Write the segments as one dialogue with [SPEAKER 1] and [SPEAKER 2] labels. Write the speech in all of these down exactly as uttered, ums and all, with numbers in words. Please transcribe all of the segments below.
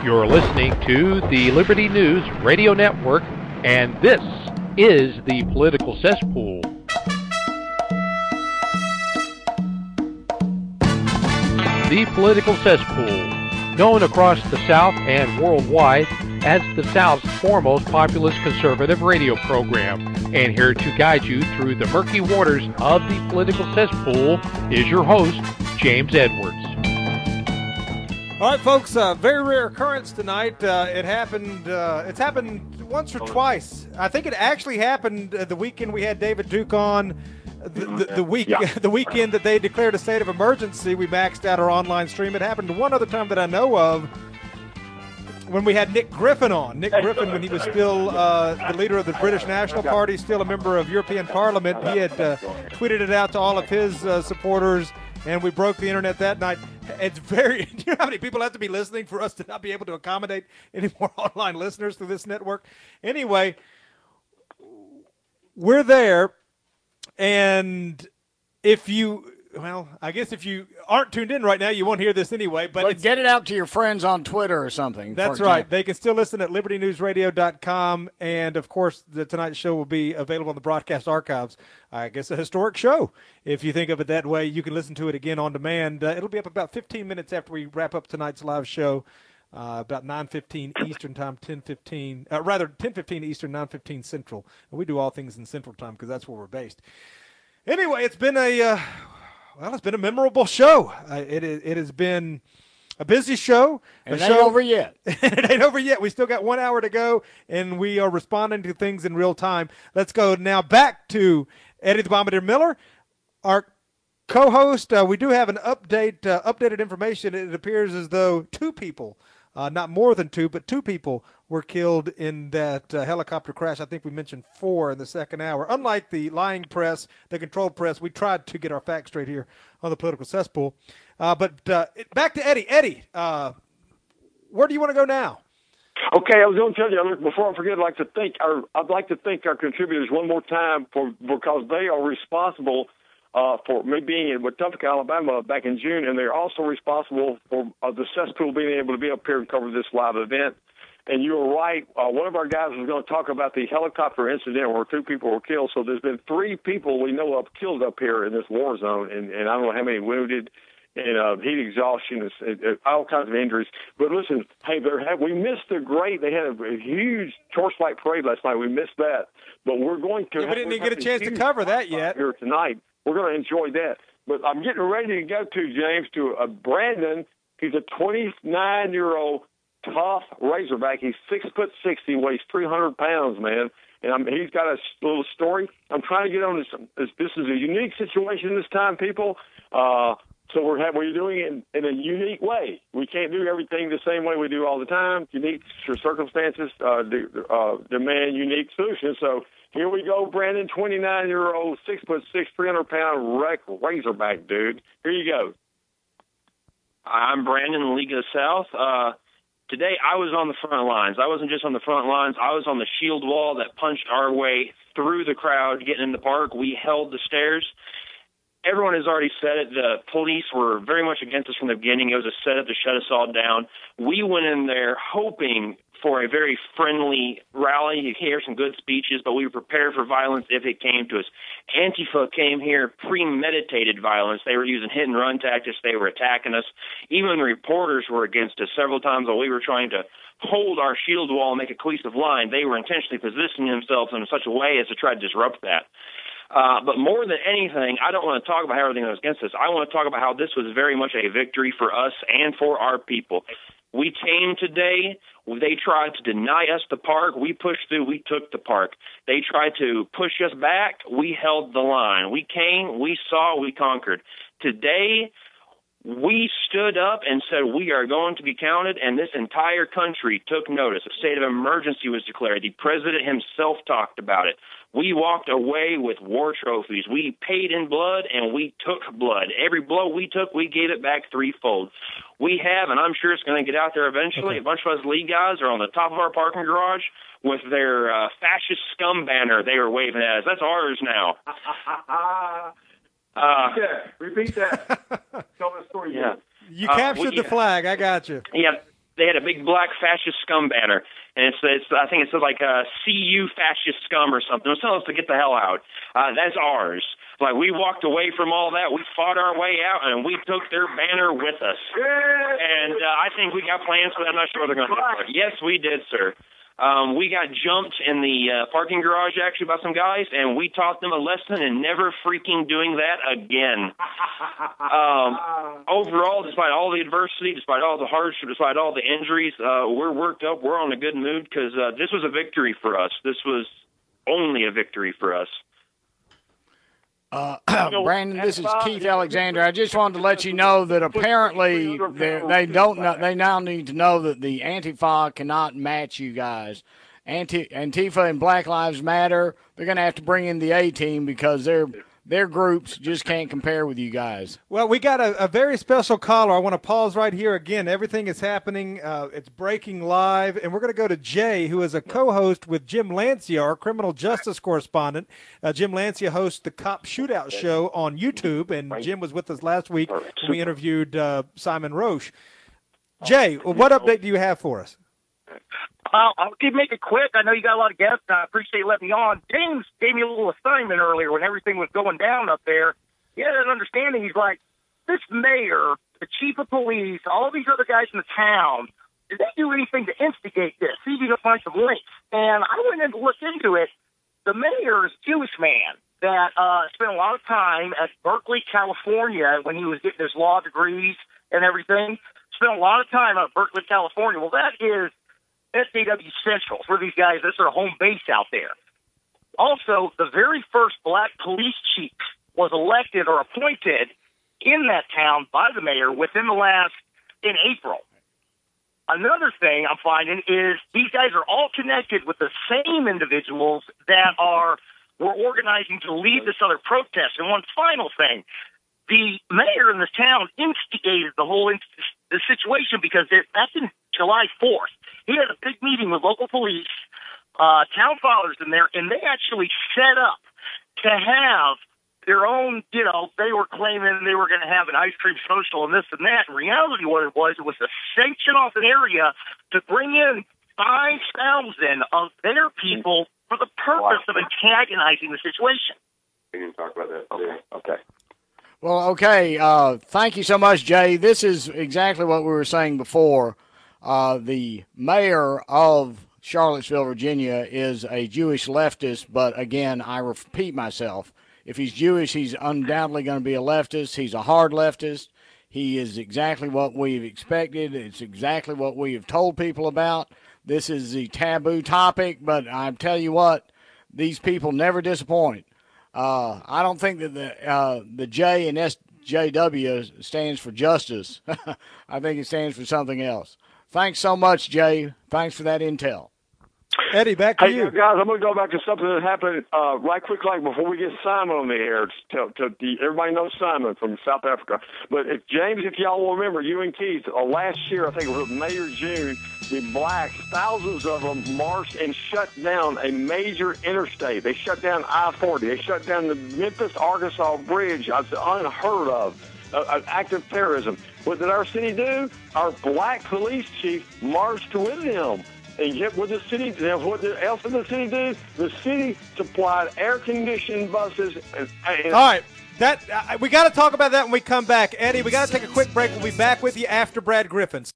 [SPEAKER 1] You're listening to the Liberty News Radio Network, and this is the Political Cesspool. The Political Cesspool, known across the South and worldwide as the South's foremost populist conservative radio program. And here to guide you through the murky waters of the Political Cesspool is your host, James Edwards.
[SPEAKER 2] All right, folks, uh, very rare occurrence tonight. Uh, it happened, uh, it's happened once or twice. I think it actually happened uh, the weekend we had David Duke on. The, the, the week, yeah. the weekend that they declared a state of emergency, we maxed out our online stream. It happened one other time that I know of when we had Nick Griffin on. Nick Griffin, when he was still uh, the leader of the British National Party, still a member of European Parliament, he had uh, tweeted it out to all of his uh, supporters, and we broke the internet that night. It's very, do you know how many people have to be listening for us to not be able to accommodate any more online listeners through this network? Anyway, we're there. And if you, well, I guess if you aren't tuned in right now, you won't hear this anyway. But,
[SPEAKER 3] but get it out to your friends on Twitter or something.
[SPEAKER 2] That's right. They can still listen at liberty news radio dot com. And, of course, the tonight's show will be available on the broadcast archives. I guess a historic show. If you think of it that way, you can listen to it again on demand. Uh, it'll be up about fifteen minutes after we wrap up tonight's live show. Uh, about nine fifteen Eastern Time, ten fifteen, uh, rather ten fifteen Eastern, nine fifteen Central. And we do all things in Central Time because that's where we're based. Anyway, it's been a uh, well, it's been a memorable show. Uh, it it has been a busy show.
[SPEAKER 3] And it
[SPEAKER 2] show,
[SPEAKER 3] ain't over yet.
[SPEAKER 2] It ain't over yet. We still got one hour to go, and we are responding to things in real time. Let's go now back to Eddie the Bombardier Miller, our co-host. Uh, we do have an update, uh, updated information. It appears as though two people. Uh, not more than two, but two people were killed in that uh, helicopter crash. I think we mentioned four in the second hour. Unlike the lying press, the controlled press, we tried to get our facts straight here on the Political Cesspool. Uh, but uh, back to Eddie. Eddie, uh, where do you want to go now?
[SPEAKER 4] Okay, I was going to tell you, before I forget, I'd like to thank our, I'd like to thank our contributors one more time for because they are responsible Uh, for me being in Wetumpka, Alabama back in June, and they're also responsible for uh, the cesspool being able to be up here and cover this live event. And you were right. Uh, one of our guys was going to talk about the helicopter incident where two people were killed. So there's been three people we know of killed up here in this war zone, and, and I don't know how many wounded and uh, heat exhaustion, and, and all kinds of injuries. But listen, hey, there have, we missed the great. They had a, a huge torchlight parade last night. We missed that, but we're going to.
[SPEAKER 2] Yeah, we didn't even get a chance to cover that yet
[SPEAKER 4] here tonight. We're going to enjoy that. But I'm getting ready to go to, James, to uh, Brandon. He's a twenty-nine-year-old tough Razorback. He's six foot six. He weighs three hundred pounds, man. And I'm, he's got a little story. I'm trying to get on this. This, this is a unique situation this time, people. Uh, so we're, have, we're doing it in, in a unique way. We can't do everything the same way we do all the time. Unique circumstances uh, do, uh, demand unique solutions. So here we go, Brandon, twenty-nine-year-old, six foot six, three hundred pound wreck Razorback dude. Here you go.
[SPEAKER 5] I'm Brandon, League of the South. Uh, today I was on the front lines. I wasn't just on the front lines. I was on the shield wall that punched our way through the crowd getting in the park. We held the stairs. Everyone has already said it. The police were very much against us from the beginning. It was a setup to shut us all down. We went in there hoping for a very friendly rally. You hear some good speeches, but we were prepared for violence if it came to us. Antifa came here, premeditated violence. They were using hit-and-run tactics. They were attacking us. Even reporters were against us several times while we were trying to hold our shield wall and make a cohesive line. They were intentionally positioning themselves in such a way as to try to disrupt that. Uh, but more than anything, I don't want to talk about everything that was against us. I want to talk about how this was very much a victory for us and for our people. We came today. They tried to deny us the park. We pushed through. We took the park. They tried to push us back. We held the line. We came. We saw. We conquered. Today, we stood up and said we are going to be counted, and this entire country took notice. A state of emergency was declared. The president himself talked about it. We walked away with war trophies. We paid in blood, and we took blood. Every blow we took, we gave it back threefold. We have, and I'm sure it's going to get out there eventually, okay. A bunch of us league guys are on the top of our parking garage with their uh, fascist scum banner they were waving at us. That's ours now.
[SPEAKER 4] uh, Repeat that. Repeat that. Tell the story.
[SPEAKER 5] Yeah.
[SPEAKER 2] You captured uh, we,
[SPEAKER 5] the
[SPEAKER 2] flag. I got you.
[SPEAKER 5] Yeah. they had a big black fascist scum banner, and it's, it's I think it said like uh, "See you fascist scum" or something. It was telling us to get the hell out. Uh, that's ours. Like, we walked away from all that. We fought our way out, and we took their banner with us. And uh, I think we got plans for that. I'm not sure what they're going to do. Yes, we did, sir. Um, we got jumped in the uh, parking garage, actually, by some guys, and we taught them a lesson and never freaking doing that again. Um, overall, despite all the adversity, despite all the hardship, despite all the injuries, uh, we're worked up. We're on a good mood because uh, this was a victory for us. This was only a victory for us.
[SPEAKER 3] Uh, Brandon, this is Keith Alexander. I just wanted to let you know that apparently they don't know, they now need to know that the Antifa cannot match you guys. Anti, Antifa and Black Lives Matter, they're going to have to bring in the A-team because their their groups just can't compare with you guys.
[SPEAKER 2] Well, we got a, a very special caller. I want to pause right here again. Everything is happening. Uh, it's breaking live, and we're going to go to Jay, who is a co-host with Jim Lancia, our criminal justice correspondent. Uh, Jim Lancia hosts the Cop Shootout Show on YouTube, and Jim was with us last week when we interviewed uh, Simon Roche. Jay, what update do you have for us?
[SPEAKER 6] I'll, I'll keep make it quick. I know you got a lot of guests, and I appreciate you letting me on. James gave me a little assignment earlier when everything was going down up there. He had an understanding. He's like, this mayor, the chief of police, all these other guys in the town, did they do anything to instigate this? See if you can find some links. And I went in to look into it. The mayor is a Jewish man that uh, spent a lot of time at Berkeley, California, when he was getting his law degrees and everything. Spent a lot of time at Berkeley, California. Well, that is S A W Central for these guys. That's their home base out there. Also, the very first black police chief was elected or appointed in that town by the mayor within the last, in April. Another thing I'm finding is these guys are all connected with the same individuals that are were organizing to lead this other protest. And one final thing, the mayor in the town instigated the whole inst- the situation because that's in July fourth. He had a big meeting with local police, uh, town fathers in there, and they actually set up to have their own, you know, they were claiming they were going to have an ice cream social and this and that. In reality, what it was, it was to sanction off an area to bring in five thousand of their people for the purpose of antagonizing the situation.
[SPEAKER 4] We didn't talk about that. Okay. Okay.
[SPEAKER 3] Well, okay. Uh, thank you so much, Jay. This is exactly what we were saying before. Uh, the mayor of Charlottesville, Virginia, is a Jewish leftist, but again, I repeat myself. If he's Jewish, he's undoubtedly going to be a leftist. He's a hard leftist. He is exactly what we've expected. It's exactly what we have told people about. This is the taboo topic, but I tell you what, these people never disappoint. Uh, I don't think that the uh, the J in S J W stands for justice. I think it stands for something else. Thanks so much, Jay. Thanks for that intel.
[SPEAKER 2] Eddie, back to
[SPEAKER 4] hey,
[SPEAKER 2] you.
[SPEAKER 4] Guys, I'm going to go back to something that happened uh, right quick, like before we get Simon on the air. To, to the, everybody knows Simon from South Africa. But if James, if y'all will remember, you and Keith, uh, last year, I think it was May or June, the blacks, thousands of them marched and shut down a major interstate. They shut down I forty. They shut down the Memphis, Arkansas bridge. It's unheard of. Uh, active terrorism. What did our city do? Our black police chief marched with them. And yet what the city, what else did the city do? The city supplied air-conditioned buses. And, and
[SPEAKER 2] All right. That uh, we got to talk about that when we come back. Eddie, we got to take a quick break. We'll be back with you after Brad Griffins.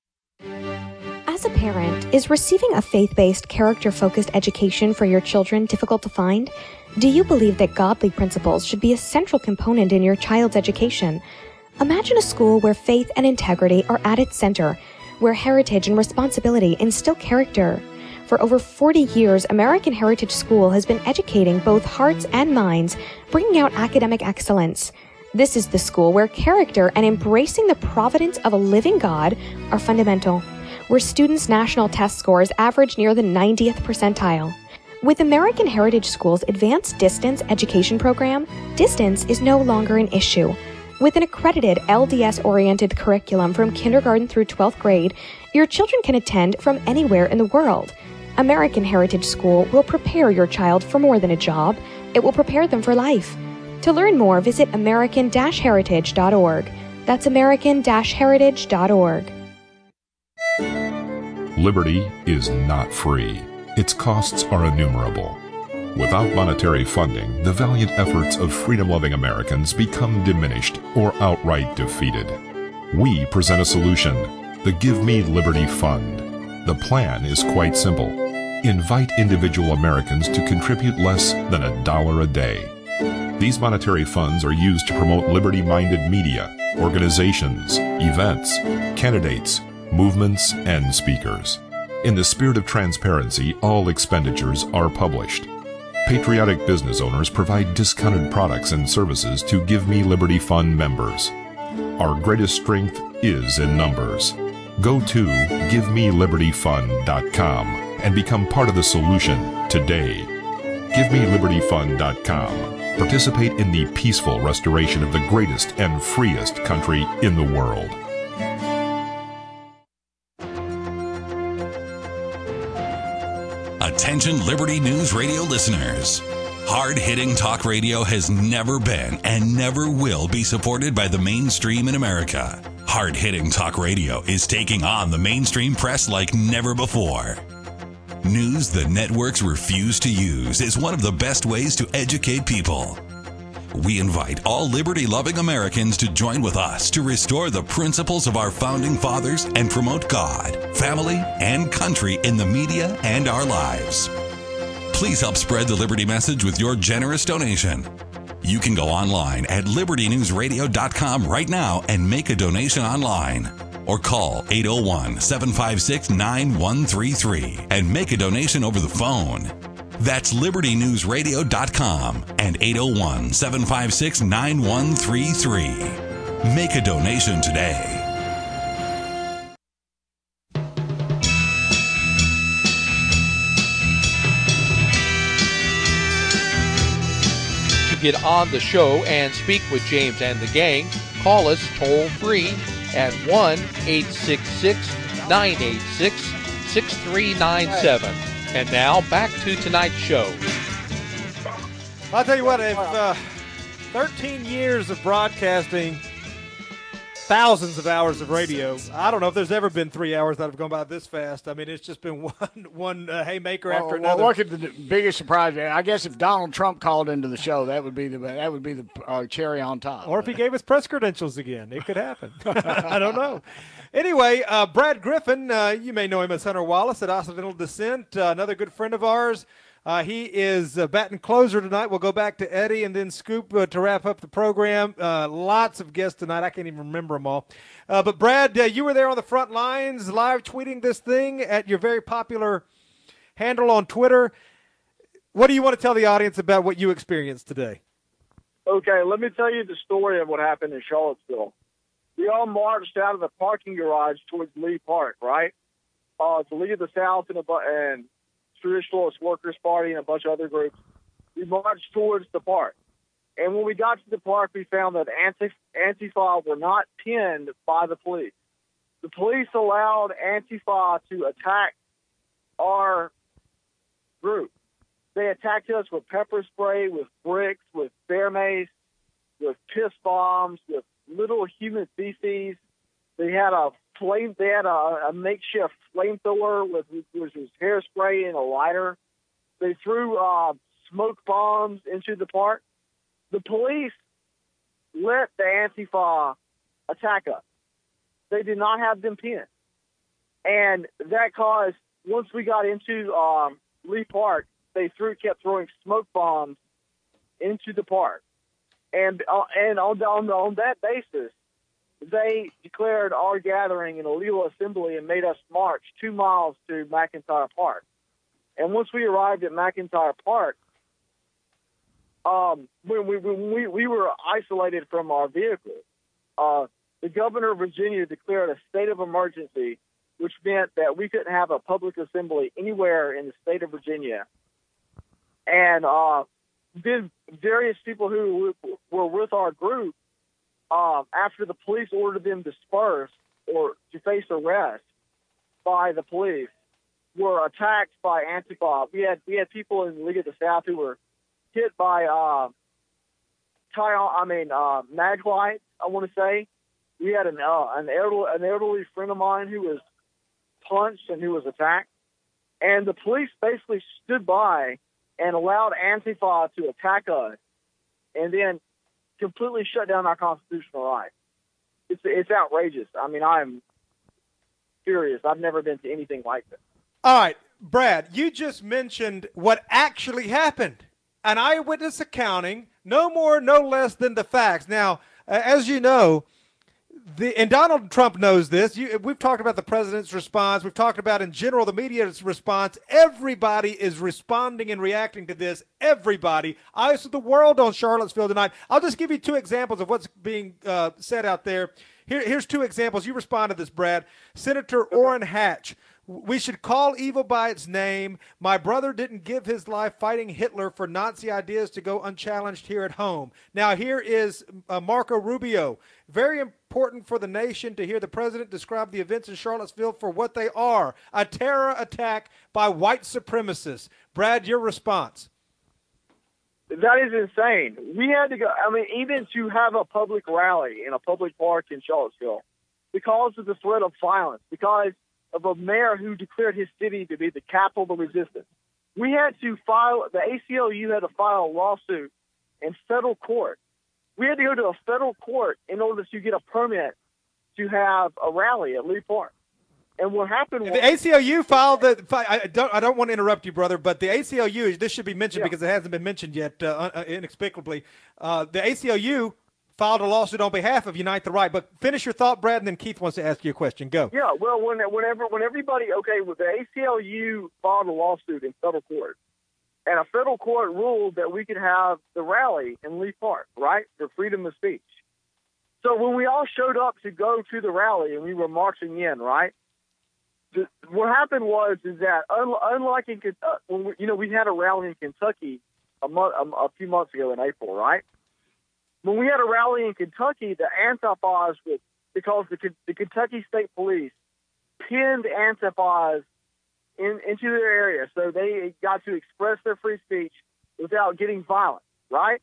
[SPEAKER 7] As a parent, is receiving a faith-based, character-focused education for your children difficult to find? Do you believe that godly principles should be a central component in your child's education? Imagine a school where faith and integrity are at its center, where heritage and responsibility instill character. For over forty years, American Heritage School has been educating both hearts and minds, bringing out academic excellence. This is the school where character and embracing the providence of a living God are fundamental, where students' national test scores average near the ninetieth percentile. With American Heritage School's advanced distance education program, distance is no longer an issue. With an accredited L D S-oriented curriculum from kindergarten through twelfth grade, your children can attend from anywhere in the world. American Heritage School will prepare your child for more than a job. It will prepare them for life. To learn more, visit american dash heritage dot org. That's american dash heritage dot org.
[SPEAKER 8] Liberty is not free. Its costs are innumerable. Without monetary funding, the valiant efforts of freedom-loving Americans become diminished or outright defeated. We present a solution, the Give Me Liberty Fund. The plan is quite simple. Invite individual Americans to contribute less than a dollar a day. These monetary funds are used to promote liberty-minded media, organizations, events, candidates, movements, and speakers. In the spirit of transparency, all expenditures are published. Patriotic business owners provide discounted products and services to Give Me Liberty Fund members. Our greatest strength is in numbers. Go to give me liberty fund dot com and become part of the solution today. give me liberty fund dot com. Participate in the peaceful restoration of the greatest and freest country in the world.
[SPEAKER 9] Attention Liberty News Radio listeners. Hard-hitting talk radio has never been and never will be supported by the mainstream in America. Hard-hitting talk radio is taking on the mainstream press like never before. News the networks refuse to use is one of the best ways to educate people. We invite all liberty-loving Americans to join with us to restore the principles of our founding fathers and promote God, family, and country in the media and our lives. Please help spread the Liberty message with your generous donation. You can go online at liberty news radio dot com right now and make a donation online. Or call eight oh one, seven five six, nine one three three and make a donation over the phone. That's liberty news radio dot com and eight oh one, seven five six, nine one three three. Make a donation today.
[SPEAKER 1] To get on the show and speak with James and the gang, call us toll free at one eight six six, nine eight six, six three nine seven. And now, back to tonight's show.
[SPEAKER 2] I'll tell you what, if uh, thirteen years of broadcasting, thousands of hours of radio, I don't know if there's ever been three hours that have gone by this fast. I mean, it's just been one one uh, haymaker
[SPEAKER 3] well,
[SPEAKER 2] after
[SPEAKER 3] well,
[SPEAKER 2] another.
[SPEAKER 3] Look at the biggest surprise. I guess if Donald Trump called into the show, that would be the that would be the uh, cherry on top.
[SPEAKER 2] Or if he gave us press credentials again, it could happen. I don't know. Anyway, uh, Brad Griffin, uh, you may know him as Hunter Wallace at Occidental Descent, uh, another good friend of ours. Uh, he is uh, batting closer tonight. We'll go back to Eddie and then Scoop uh, to wrap up the program. Uh, lots of guests tonight. I can't even remember them all. Uh, but, Brad, uh, you were there on the front lines live tweeting this thing at your very popular handle on Twitter. What do you want to tell the audience about what you experienced today?
[SPEAKER 10] Okay, let me tell you the story of what happened in Charlottesville. We all marched out of the parking garage towards Lee Park, right? Uh, the League of the South and, a, and Traditionalist Workers Party and a bunch of other groups. We marched towards the park. And when we got to the park, we found that Antifa were not pinned by the police. The police allowed Antifa to attack our group. They attacked us with pepper spray, with bricks, with bear mace, with piss bombs, with little human feces. They had a flame. They had a, a makeshift flamethrower with which was hairspray and a lighter. They threw uh, smoke bombs into the park. The police let the Antifa attack us. They did not have them pinned, and that caused. Once we got into um, Lee Park, they threw kept throwing smoke bombs into the park. And uh, and on, on on that basis, they declared our gathering an illegal assembly and made us march two miles to McIntyre Park. And once we arrived at McIntyre Park, um, when we when we, we were isolated from our vehicle, uh, the governor of Virginia declared a state of emergency, which meant that we couldn't have a public assembly anywhere in the state of Virginia. And uh, then various people who were with our group, uh, after the police ordered them dispersed or to face arrest by the police, were attacked by Antifa. We had we had people in the League of the South who were hit by uh, tie I mean uh, mag lights. I want to say we had an uh, an elderly an elderly friend of mine who was punched and who was attacked. And the police basically stood by and allowed Antifa to attack us and then completely shut down our constitutional rights. It's, it's outrageous. I mean, I'm furious. I've never been to anything like this.
[SPEAKER 2] All right, Brad, you just mentioned what actually happened. An eyewitness accounting, no more, no less than the facts. Now, uh, as you know, the, and Donald Trump knows this. You, we've talked about the president's response. We've talked about, in general, the media's response. Everybody is responding and reacting to this. Everybody. Eyes of the world on Charlottesville tonight. I'll just give you two examples of what's being uh, said out there. Here, here's two examples. You respond to this, Brad. Senator Orrin Hatch. We should call evil by its name. My brother didn't give his life fighting Hitler for Nazi ideas to go unchallenged here at home. Now, here is uh, Marco Rubio. Very important for the nation to hear the president describe the events in Charlottesville for what they are, a terror attack by white supremacists. Brad, your response.
[SPEAKER 10] That is insane. We had to go, I mean, even to have a public rally in a public park in Charlottesville because of the threat of violence, because of a mayor who declared his city to be the capital of the resistance. We had to file, the A C L U had to file a lawsuit in federal court. We had to go to a federal court in order to get a permit to have a rally at Lee Park. And what happened was...
[SPEAKER 2] The A C L U filed the... I don't, I don't want to interrupt you, brother, but the A C L U, this should be mentioned yeah. because it hasn't been mentioned yet uh, inexplicably. Uh, the A C L U filed a lawsuit on behalf of Unite the Right. But finish your thought, Brad, and then Keith wants to ask you a question. Go.
[SPEAKER 10] Yeah, well, when, whenever, when everybody, okay, well, the A C L U filed a lawsuit in federal court, and a federal court ruled that we could have the rally in Lee Park, right, for freedom of speech. So when we all showed up to go to the rally and we were marching in, right, the, what happened was is that un, unlike in uh, when we, you know, we had a rally in Kentucky a month, a, a few months ago in April, right? When we had a rally in Kentucky, the Antifas, was, because the, the Kentucky State Police pinned Antifas in, into their area, so they got to express their free speech without getting violent, right?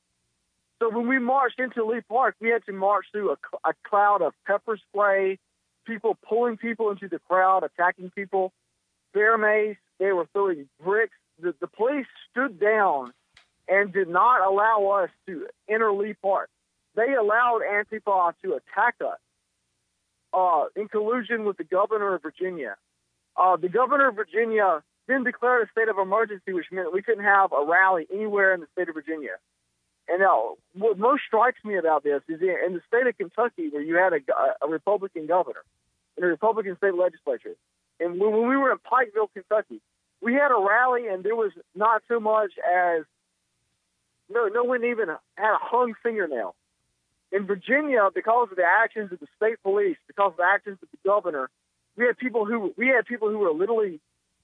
[SPEAKER 10] So when we marched into Lee Park, we had to march through a, a cloud of pepper spray, people pulling people into the crowd, attacking people, bear mace. They were throwing bricks. The, the police stood down and did not allow us to enter Lee Park. They allowed Antifa to attack us uh, in collusion with the governor of Virginia. Uh, the governor of Virginia then declared a state of emergency, which meant we couldn't have a rally anywhere in the state of Virginia. And now, what most strikes me about this is in the state of Kentucky, where you had a, a Republican governor and a Republican state legislature. And when, when we were in Pikeville, Kentucky, we had a rally, and there was not so much as No, no one even had a hung fingernail. In Virginia, because of the actions of the state police, because of the actions of the governor, we had people who we had people who were literally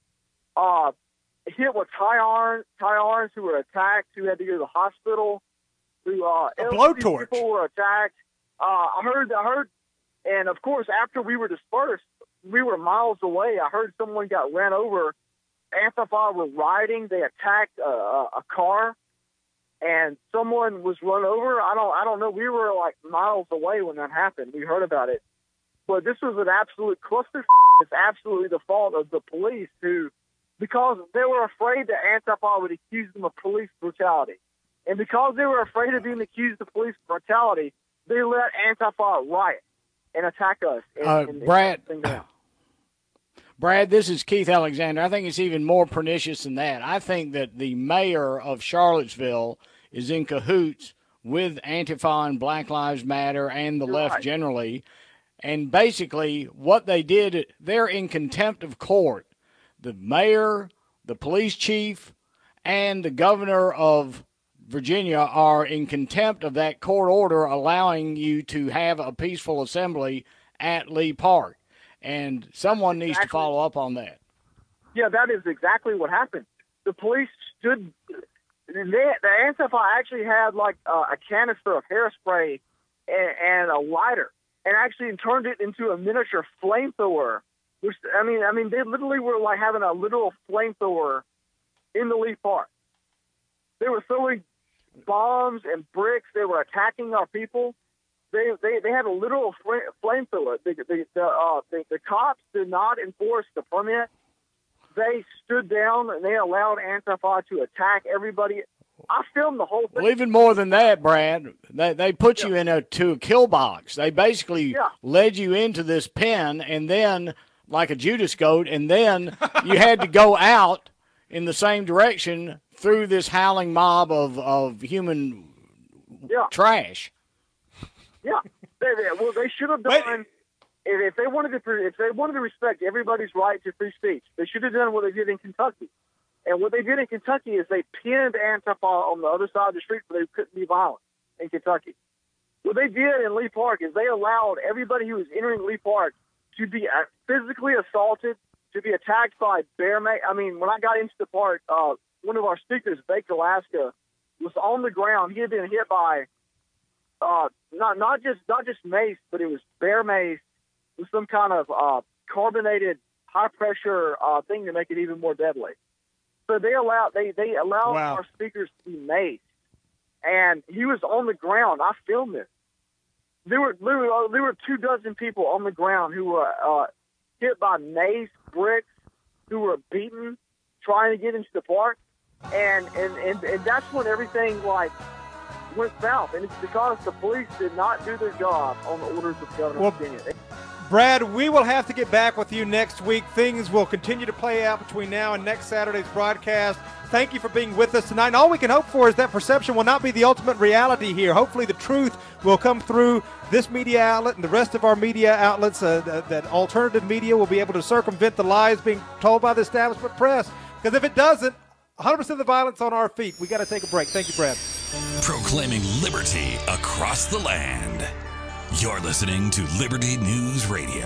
[SPEAKER 10] uh, hit with tie irons, tie irons, who were attacked, who had to go to the hospital. Who uh,
[SPEAKER 2] a blowtorch.
[SPEAKER 10] People were attacked. Uh, I heard, I heard, and of course, after we were dispersed, we were miles away. I heard someone got ran over. Antifa were riding. They attacked a, a car. And someone was run over. I don't, I don't know. We were like miles away when that happened. We heard about it, but this was an absolute cluster. It's absolutely the fault of the police, who, because they were afraid that Antifa would accuse them of police brutality, and because they were afraid of being accused of police brutality, they let Antifa riot and attack us. And,
[SPEAKER 3] uh,
[SPEAKER 10] and,
[SPEAKER 3] Brad.
[SPEAKER 10] And
[SPEAKER 3] Brad, this is Keith Alexander. I think it's even more pernicious than that. I think that the mayor of Charlottesville is in cahoots with Antifa and Black Lives Matter and the
[SPEAKER 10] You're
[SPEAKER 3] left
[SPEAKER 10] right.
[SPEAKER 3] generally. And basically what they did, they're in contempt of court. The mayor, the police chief, and the governor of Virginia are in contempt of that court order allowing you to have a peaceful assembly at Lee Park. And someone needs
[SPEAKER 10] exactly.
[SPEAKER 3] to follow up on that.
[SPEAKER 10] Yeah, that is exactly what happened. The police stood. They, the Antifa actually had like uh, a canister of hairspray and, and a lighter, and actually turned it into a miniature flamethrower. Which I mean, I mean, they literally were like having a literal flamethrower in the Lee Park. They were throwing bombs and bricks. They were attacking our people. they they, they had a literal flamethrower. The the the, uh, the the cops did not enforce the permit. They stood down and they allowed Antifa to attack everybody. I filmed the whole thing.
[SPEAKER 3] Well, even more than that, Brad, they they put yeah. you in a to a kill box. They basically
[SPEAKER 10] yeah.
[SPEAKER 3] led you into this pen, and then like a Judas goat, and then you had to go out in the same direction through this howling mob of of human
[SPEAKER 10] yeah.
[SPEAKER 3] trash.
[SPEAKER 10] Yeah, they, they, well, they should have done. If, if they wanted to, if they wanted to respect everybody's right to free speech, they should have done what they did in Kentucky. And what they did in Kentucky is they pinned Antifa on the other side of the street so they couldn't be violent in Kentucky. What they did in Lee Park is they allowed everybody who was entering Lee Park to be physically assaulted, to be attacked by bear mace. I mean, when I got into the park, uh, one of our speakers, Bake Alaska, was on the ground. He had been hit by uh, not not just not just mace, but it was bear mace with some kind of uh, carbonated high pressure uh, thing to make it even more deadly. So they allowed they they allowed
[SPEAKER 3] wow.
[SPEAKER 10] our speakers to be maced, and he was on the ground. I filmed it. There were there were, there were two dozen people on the ground who were uh, hit by mace, bricks, who were beaten trying to get into the park, and and, and, and that's when everything like went south, and it's because the police did not do their job on the orders of Governor
[SPEAKER 2] well,
[SPEAKER 10] Virginia.
[SPEAKER 2] Brad, we will have to get back with you next week. Things will continue to play out between now and next Saturday's broadcast. Thank you for being with us tonight. And all we can hope for is that perception will not be the ultimate reality here. Hopefully the truth will come through this media outlet and the rest of our media outlets, uh, that, that alternative media will be able to circumvent the lies being told by the establishment press. Because if it doesn't, one hundred percent of the violence on our feet. We got to take a break. Thank you, Brad.
[SPEAKER 9] Proclaiming liberty across the land. You're listening to Liberty News Radio.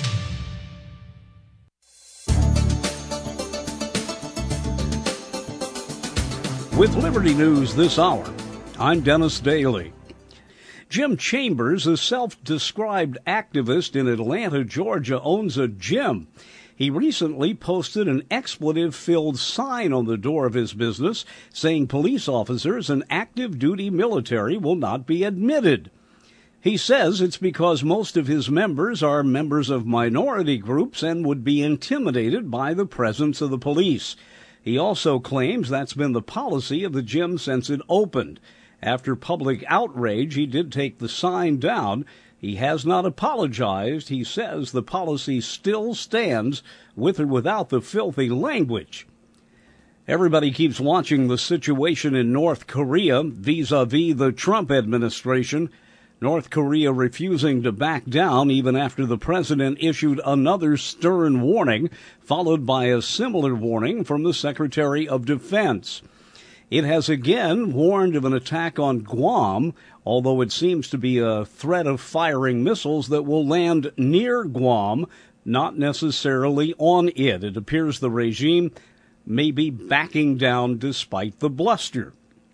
[SPEAKER 11] With Liberty News this hour, I'm Dennis Daly. Jim Chambers, a self-described activist in Atlanta, Georgia, owns a gym. He recently posted an expletive-filled sign on the door of his business saying police officers and active duty military will not be admitted. He says it's because most of his members are members of minority groups and would be intimidated by the presence of the police. He also claims that's been the policy of the gym since it opened. After public outrage, he did take the sign down. He has not apologized. He says the policy still stands with or without the filthy language. Everybody keeps watching the situation in North Korea vis-a-vis the Trump administration. North Korea refusing to back down even after the president issued another stern warning, followed by a similar warning from the Secretary of Defense. It has again warned of an attack on Guam, although it seems to be a threat of firing missiles that will land near Guam, not necessarily on it. It appears the regime may be backing down despite the bluster.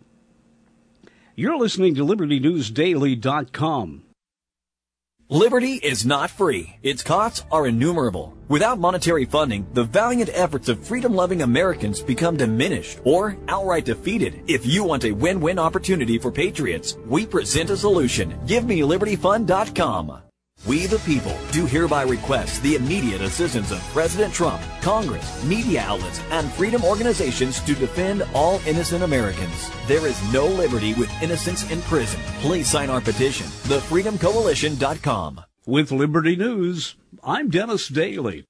[SPEAKER 11] You're listening to Liberty News Daily dot com.
[SPEAKER 12] Liberty is not free. Its costs are innumerable. Without monetary funding, the valiant efforts of freedom-loving Americans become diminished or outright defeated. If you want a win-win opportunity for patriots, we present a solution. Give me Liberty Fund dot com. We the people do hereby request the immediate assistance of President Trump, Congress, media outlets, and freedom organizations to defend all innocent Americans. There is no liberty with innocents in prison. Please sign our petition, the freedom coalition dot com.
[SPEAKER 11] With Liberty News, I'm Dennis Daly.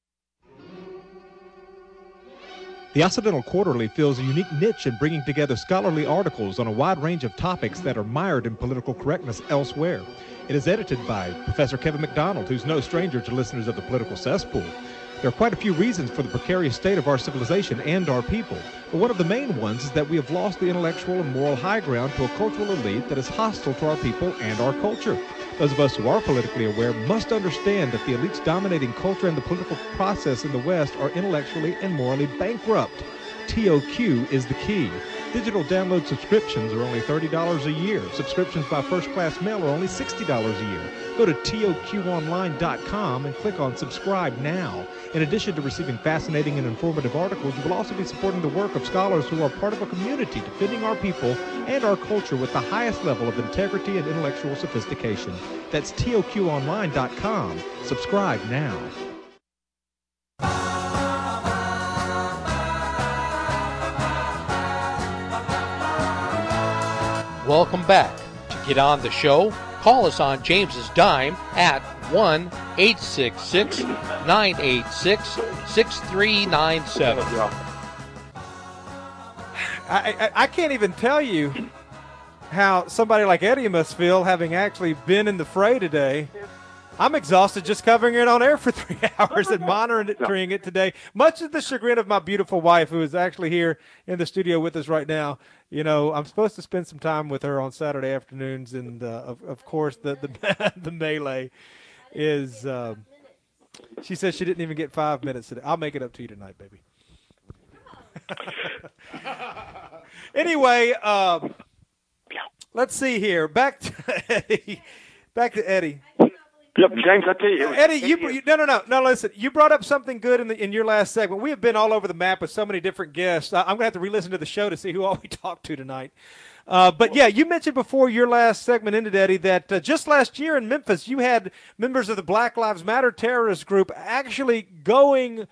[SPEAKER 13] The Occidental Quarterly fills a unique niche in bringing together scholarly articles on a wide range of topics that are mired in political correctness elsewhere. It is edited by Professor Kevin McDonald, who's no stranger to listeners of the Political Cesspool. There are quite a few reasons for the precarious state of our civilization and our people, but one of the main ones is that we have lost the intellectual and moral high ground to a cultural elite that is hostile to our people and our culture. Those of us who are politically aware must understand that the elites dominating culture and the political process in the West are intellectually and morally bankrupt. T O Q is the key. Digital download subscriptions are only thirty dollars a year. Subscriptions by first-class mail are only sixty dollars a year. Go to T O Q online dot com and click on subscribe now. In addition to receiving fascinating and informative articles, you will also be supporting the work of scholars who are part of a community defending our people and our culture with the highest level of integrity and intellectual sophistication. That's T O Q online dot com. Subscribe now.
[SPEAKER 1] Welcome back. To get on the show, call us on James's dime at one eight six six, nine eight six, six three nine seven.
[SPEAKER 2] I, I, I can't even tell you how somebody like Eddie must feel having actually been in the fray today. I'm exhausted just covering it on air for three hours and monitoring it today, much to the chagrin of my beautiful wife, who is actually here in the studio with us right now. You know, I'm supposed to spend some time with her on Saturday afternoons, and, uh, of, of course, the the, the melee is uh, – she says she didn't even get five minutes today. I'll make it up to you tonight, baby. Anyway, um, let's see here. Back to Eddie. Back to Eddie.
[SPEAKER 4] Yep, James, I tell you.
[SPEAKER 2] Eddie, you, you no, no, no, no. Listen, you brought up something good in the in your last segment. We have been all over the map with so many different guests. I'm going to have to re-listen to the show to see who all we talked to tonight. Uh, but yeah, you mentioned before your last segment ended, Eddie, that uh, just last year in Memphis, you had members of the Black Lives Matter terrorist group actually going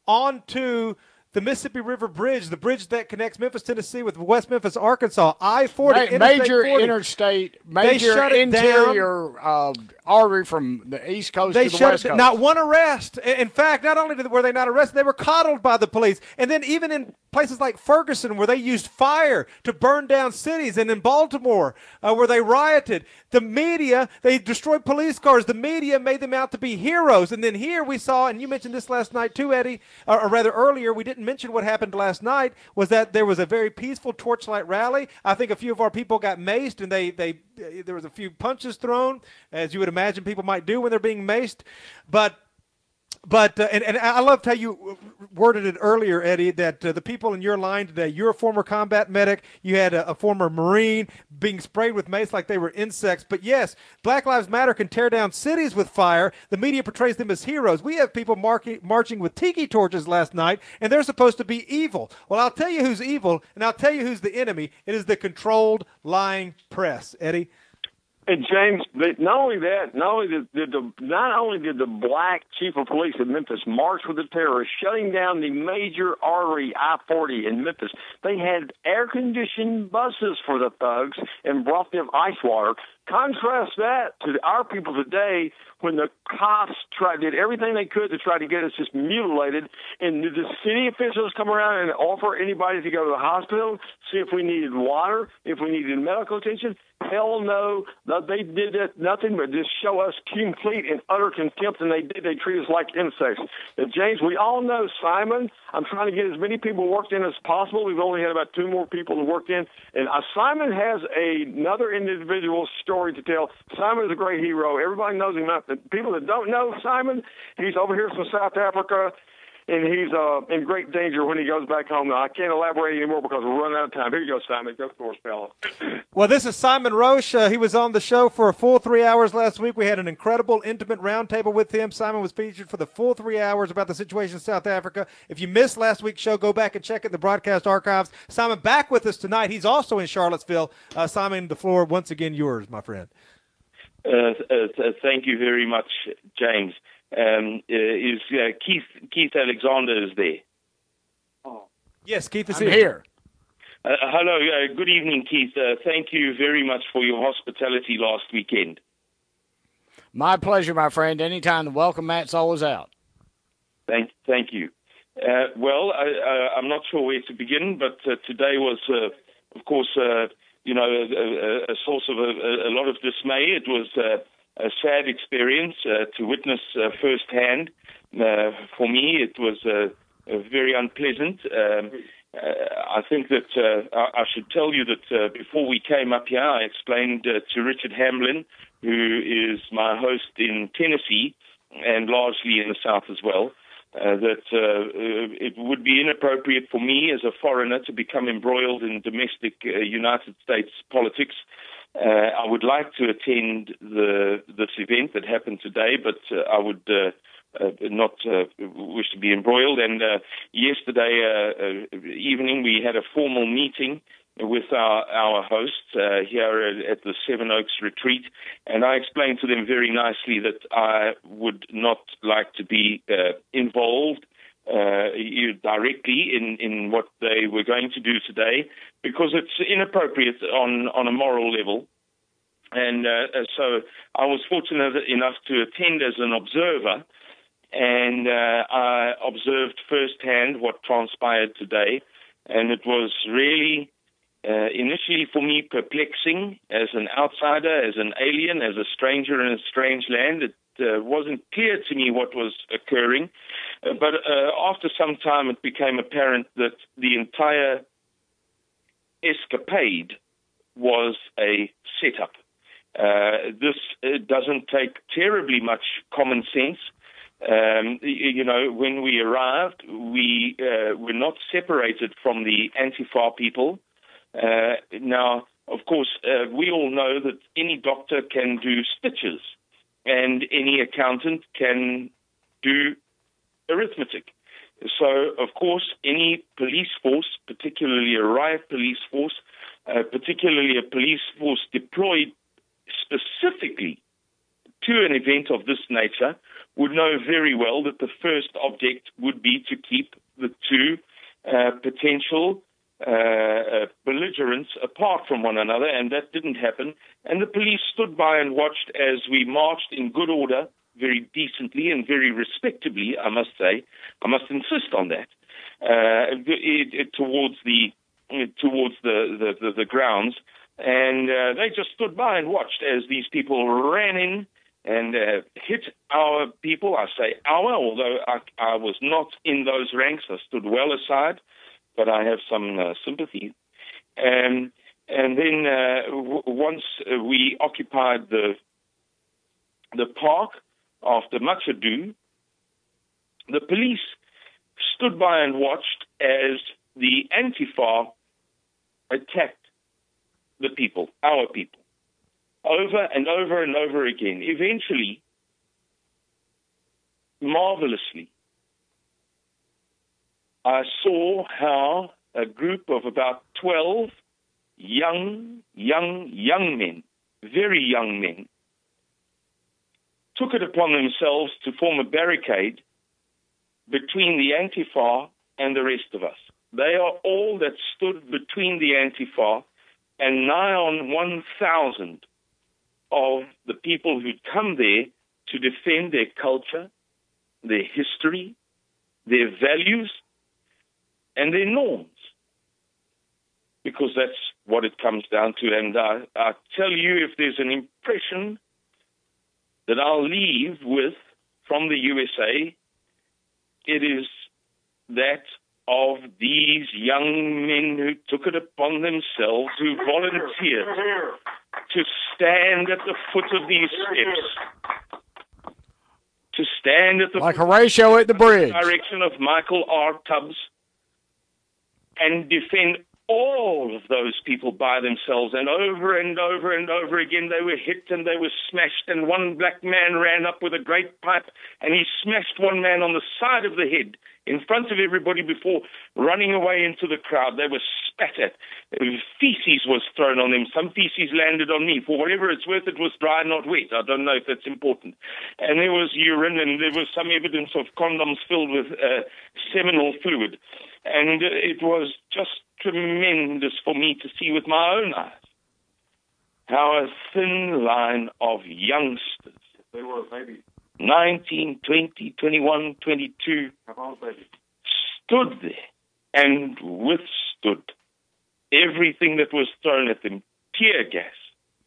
[SPEAKER 2] onto the Mississippi River Bridge, the bridge that connects Memphis, Tennessee with West Memphis, Arkansas, I forty,
[SPEAKER 3] Ma- major
[SPEAKER 2] forty.
[SPEAKER 3] interstate, major interior uh, artery from the East Coast
[SPEAKER 2] they
[SPEAKER 3] to the
[SPEAKER 2] shut
[SPEAKER 3] West
[SPEAKER 2] it,
[SPEAKER 3] Coast.
[SPEAKER 2] Not one arrest. In fact, not only were they not arrested, they were coddled by the police. And then even in places like Ferguson, where they used fire to burn down cities, and in Baltimore, uh, where they rioted, the media, they destroyed police cars. The media made them out to be heroes. And then here we saw, and you mentioned this last night too, Eddie, or, or rather earlier, we didn't mention what happened last night, was that there was a very peaceful torchlight rally. I think a few of our people got maced, and they, they there was a few punches thrown, as you would imagine people might do when they're being maced. But But uh, and, and I loved how you worded it earlier, Eddie, that uh, the people in your line today, you're a former combat medic, you had a, a former Marine being sprayed with mace like they were insects. But yes, Black Lives Matter can tear down cities with fire. The media portrays them as heroes. We have people marking, marching with tiki torches last night, and they're supposed to be evil. Well, I'll tell you who's evil, and I'll tell you who's the enemy. It is the controlled, lying press. Eddie?
[SPEAKER 4] And James, not only that, not only did, did the not only did the black chief of police in Memphis march with the terrorists, shutting down the major artery I forty in Memphis, they had air-conditioned buses for the thugs and brought them ice water. Contrast that to our people today, when the cops tried did everything they could to try to get us just mutilated, and did the city officials come around and offer anybody to go to the hospital, see if we needed water, if we needed medical attention? Hell no. They did that, nothing but just show us complete and utter contempt, and they did. They treat us like insects. And James, we all know Simon. I'm trying to get as many people worked in as possible. We've only had about two more people to work in. And uh, Simon has a, another individual story to tell. Simon is a great hero. Everybody knows him. The people that don't know Simon, he's over here from South Africa, and he's uh, in great danger when he goes back home. Now, I can't elaborate anymore because we're running out of time. Here you go, Simon. Go for us, fella.
[SPEAKER 2] Well, this is Simon Roche. Uh, he was on the show for a full three hours last week. We had an incredible, intimate roundtable with him. Simon was featured for the full three hours about the situation in South Africa. If you missed last week's show, go back and check it in the broadcast archives. Simon back with us tonight. He's also in Charlottesville. Uh, Simon, the floor once again yours, my friend.
[SPEAKER 5] Uh, uh, thank you very much, James. Um, uh, is uh, Keith Keith Alexander is there?
[SPEAKER 2] Oh. Yes, Keith is
[SPEAKER 3] I'm
[SPEAKER 2] here.
[SPEAKER 3] here.
[SPEAKER 5] Uh, hello, uh, good evening, Keith. Uh, thank you very much for your hospitality last weekend.
[SPEAKER 3] My pleasure, my friend. Anytime the welcome mat's always out.
[SPEAKER 5] Thank, thank you. Uh, well, I, uh, I'm not sure where to begin, but uh, today was, uh, of course, uh, you know, a, a, a source of a, a lot of dismay. It was uh, a sad experience uh, to witness uh, firsthand. Uh, for me, it was uh, uh, very unpleasant. Um, uh, I think that uh, I, I should tell you that uh, before we came up here, I explained uh, to Richard Hamlin, who is my host in Tennessee and largely in the South as well, uh, that uh, it would be inappropriate for me as a foreigner to become embroiled in domestic uh, United States politics. Uh, I would like to attend the this event that happened today, but uh, I would uh,
[SPEAKER 14] uh, not uh, wish to be embroiled. And uh, yesterday uh, uh, evening we had a formal meeting with our, our hosts uh, here at, at the Seven Oaks Retreat, and I explained to them very nicely that I would not like to be uh, involved uh, directly in, in what they were going to do today, because it's inappropriate on, on a moral level. And uh, so I was fortunate enough to attend as an observer, and uh, I observed firsthand what transpired today, and it was really Uh, initially for me perplexing as an outsider, as an alien, as a stranger in a strange land. It uh, wasn't clear to me what was occurring, uh, but uh, after some time it became apparent that the entire escapade was a setup. Uh, this uh, doesn't take terribly much common sense. Um, you know, when we arrived, we uh, were not separated from the Antifa people. Uh, now, of course, uh, we all know that any doctor can do stitches and any accountant can do arithmetic. So, of course, any police force, particularly a riot police force, uh, particularly a police force deployed specifically to an event of this nature, would know very well that the first object would be to keep the two uh, potential Uh, uh, belligerents apart from one another, and that didn't happen. And the police stood by and watched as we marched in good order, very decently and very respectably, I must say. I must insist on that, uh, it, it, towards the towards the, the, the, the grounds. And uh, they just stood by and watched as these people ran in and uh, hit our people. I say our, although I, I was not in those ranks. I stood well aside, but I have some uh, sympathy. Um, and then uh, w- once uh, we occupied the the park, after much ado, the police stood by and watched as the Antifa attacked the people, our people, over and over and over again. Eventually, marvelously, I saw how a group of about twelve young, young, young men, very young men, took it upon themselves to form a barricade between the Antifa and the rest of us. They are all that stood between the Antifa and nigh on one thousand of the people who'd come there to defend their culture, their history, their values, and their norms, because that's what it comes down to. And I, I tell you, if there's an impression that I'll leave with from the U S A, it is that of these young men who took it upon themselves, who volunteered to stand at the foot of these steps, to stand at the
[SPEAKER 3] like Horatio at the bridge,
[SPEAKER 14] direction of Michael R. Tubbs, and defend all of those people by themselves. And over and over and over again, they were hit and they were smashed. And one black man ran up with a great pipe and he smashed one man on the side of the head in front of everybody before running away into the crowd. They were spat at. Feces was thrown on them. Some feces landed on me. For whatever it's worth, it was dry, not wet. I don't know if that's important. And there was urine, and there was some evidence of condoms filled with uh, seminal fluid. And it was just tremendous for me to see with my own eyes how a thin line of youngsters, they were babies, nineteen, twenty, twenty-one, twenty-two, stood there and withstood everything that was thrown at them, tear gas,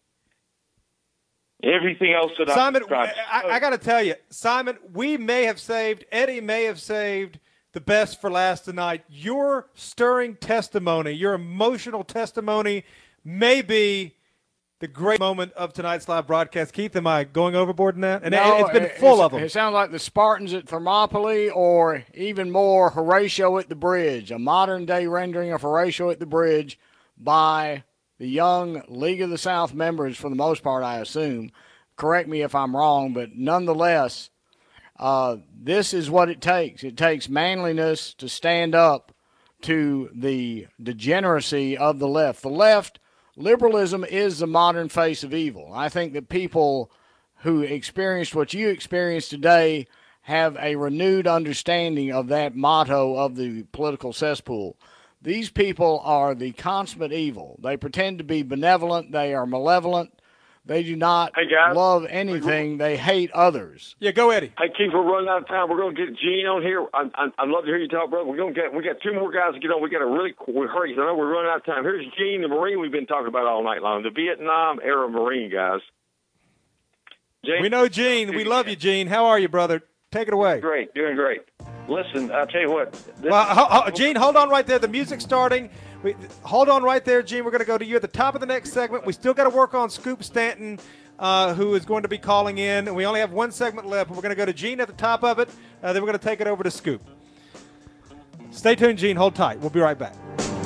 [SPEAKER 14] everything else that
[SPEAKER 2] Simon,
[SPEAKER 14] I described.
[SPEAKER 2] I, I got to tell you, Simon, we may have saved, Eddie may have saved the best for last tonight. Your stirring testimony, your emotional testimony may be the great moment of tonight's live broadcast. Keith, am I going overboard in that? And
[SPEAKER 3] no,
[SPEAKER 2] it's been full of them.
[SPEAKER 3] It sounds like the Spartans at Thermopylae, or even more, Horatio at the Bridge, a modern-day rendering of Horatio at the Bridge by the young League of the South members, for the most part, I assume. Correct me if I'm wrong, but nonetheless, Uh, this is what it takes. It takes manliness to stand up to the degeneracy of the left. The left, liberalism is the modern face of evil. I think that people who experienced what you experienced today have a renewed understanding of that motto of the political cesspool. These people are the consummate evil. They pretend to be benevolent. They are malevolent. They do not
[SPEAKER 4] hey guys,
[SPEAKER 3] love anything. They hate others.
[SPEAKER 2] Yeah, go Eddie.
[SPEAKER 4] Hey Keith, we're running out of time. We're going to get Gene on here. I, I, I'd love to hear you talk, brother. We're going to get we got two more guys to get on. We got to really hurry. I know we're running out of time. Here's Gene, the Marine we've been talking about all night long, the Vietnam era Marine guys.
[SPEAKER 2] Gene? We know Gene. We love you, Gene. How are you, brother? Take it away.
[SPEAKER 5] Great, doing great. Listen, I'll tell you what.
[SPEAKER 2] Well, ho- ho- Gene, hold on right there. The music's starting. We, hold on right there, Gene. We're going to go to you at the top of the next segment. We still got to work on Scoop Stanton, uh, who is going to be calling in. And we only have one segment left. But we're going to go to Gene at the top of it. Uh, then we're going to take it over to Scoop. Stay tuned, Gene. Hold tight. We'll be right back.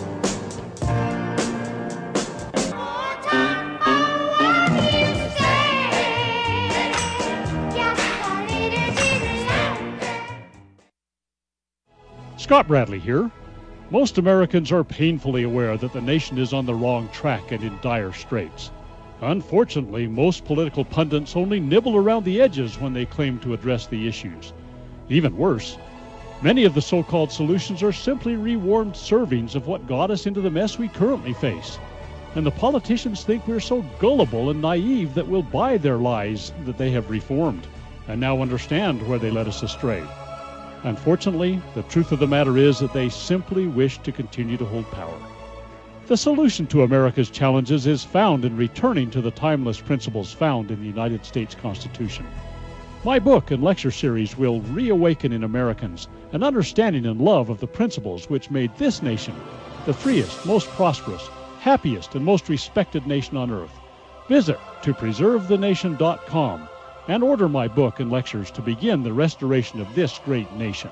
[SPEAKER 15] Scott Bradley here. Most Americans are painfully aware that the nation is on the wrong track and in dire straits. Unfortunately, most political pundits only nibble around the edges when they claim to address the issues. Even worse, many of the so-called solutions are simply rewarmed servings of what got us into the mess we currently face. And the politicians think we're so gullible and naive that we'll buy their lies that they have reformed, and now understand where they led us astray. Unfortunately, the truth of the matter is that they simply wish to continue to hold power. The solution to America's challenges is found in returning to the timeless principles found in the United States Constitution. My book and lecture series will reawaken in Americans an understanding and love of the principles which made this nation the freest, most prosperous, happiest, and most respected nation on earth. Visit to preserve the nation dot com and order my book and lectures to begin the restoration of this great nation.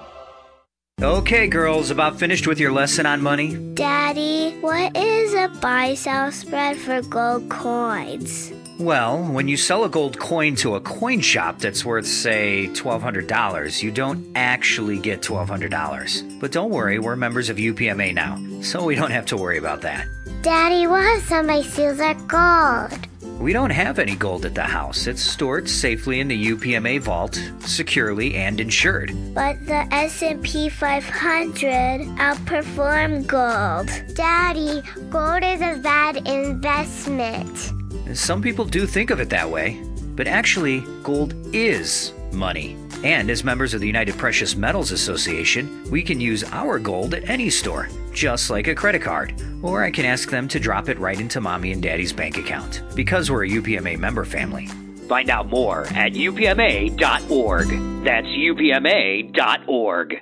[SPEAKER 16] Okay, girls, about finished with your lesson on money?
[SPEAKER 17] Daddy, what is a buy-sell spread for gold coins?
[SPEAKER 16] Well, when you sell a gold coin to a coin shop that's worth, say, twelve hundred dollars, you don't actually get twelve hundred dollars. But don't worry, we're members of U P M A now, so we don't have to worry about that.
[SPEAKER 17] Daddy, what if somebody steals our gold?
[SPEAKER 16] We don't have any gold at the house. It's stored safely in the U P M A vault, securely and insured.
[SPEAKER 17] But the S and P five hundred outperformed gold. Daddy, gold is a bad investment.
[SPEAKER 16] Some people do think of it that way, but actually, gold is money. And as members of the United Precious Metals Association, we can use our gold at any store, just like a credit card. Or I can ask them to drop it right into Mommy and Daddy's bank account, because we're a U P M A member family.
[SPEAKER 18] Find out more at U P M A dot org. That's U P M A dot org.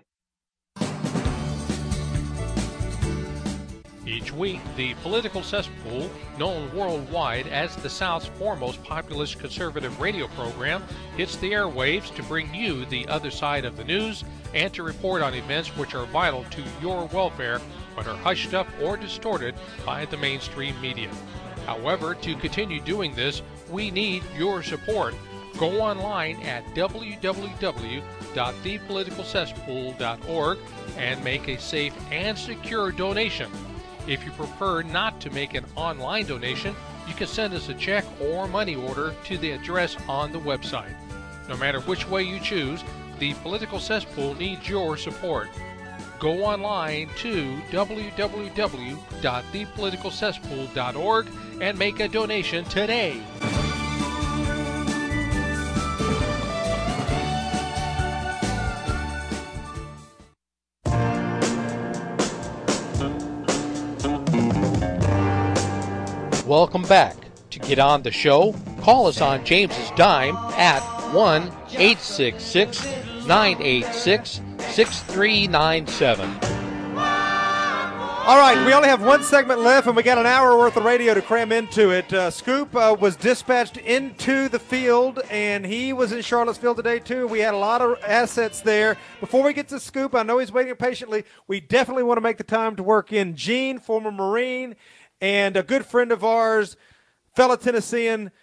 [SPEAKER 1] Each week, the political cesspool, known worldwide as the South's foremost populist conservative radio program, hits the airwaves to bring you the other side of the news and to report on events which are vital to your welfare but are hushed up or distorted by the mainstream media. However, to continue doing this, we need your support. Go online at w w w dot the political cesspool dot org and make a safe and secure donation. If you prefer not to make an online donation, you can send us a check or money order to the address on the website. No matter which way you choose, the Political Cesspool needs your support. Go online to w w w dot the political cesspool dot org and make a donation today. Welcome back. To get on the show, call us on James's dime at one eight six six, nine eight six, six three nine seven.
[SPEAKER 2] All right, we only have one segment left, and we got an hour worth of radio to cram into it. Uh, Scoop uh, was dispatched into the field, and he was in Charlottesville today, too. We had a lot of assets there. Before we get to Scoop, I know he's waiting patiently. We definitely want to make the time to work in Gene, former Marine, and a good friend of ours, fellow Tennessean,